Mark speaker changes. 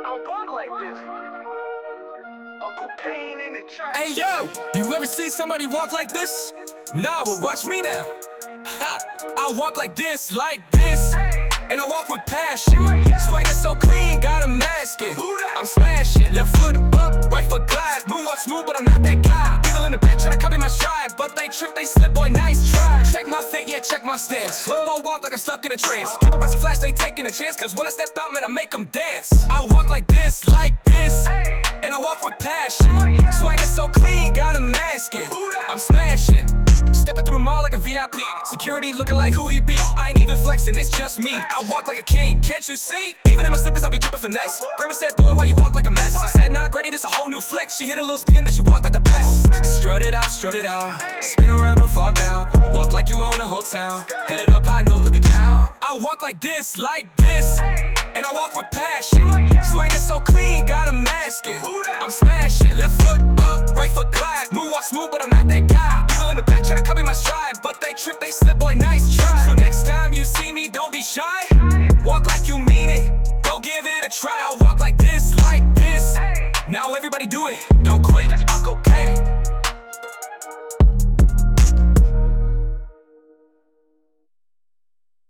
Speaker 1: don't walk like this. Uncle Pain in the church.
Speaker 2: Hey yo, you ever see somebody walk like this? Nah, well watch me now. Ha, I walk like this, and I walk with passion. Swagger so clean, got a mask in. I'm smashing, left foot up, right foot glide. Moonwalk smooth, but I'm not that guy. People in the back try to copy my stride, but they trip, they slip, boy, nice try. Check my fit, yeah, check my stance. Slow walk like I'm stuck in a trance. Keep up as a flash, they taking a chance, cause when I step out, man, I make them dance. I walk like this, and I walk with passion. Swagger so clean, got a mask in. I'm smashing. Stepping through them all like a VIP. Security looking like who he be. I ain't even flexing, it's just me. I walk like a king, can't you see? Even in my slippers, I'll be dripping finesse. Grandma said, do it while you walk like a mess. I said, nah, Granny, this a whole new flex. She hit a little spin, then she walked like the best. Strut it out, spin around, don't fall down. Walk like you own a whole town. Head up, I know, look at down. I walk like this, and I walk with passion. Swagger so clean, got a mask in. I'm smashing, left foot up, right foot glide. Moonwalk smooth, but I'm not that guy. People in the back try to copy my stride, but they trip, they slip, boy, nice try. So next time you see me, don't be shy. Walk like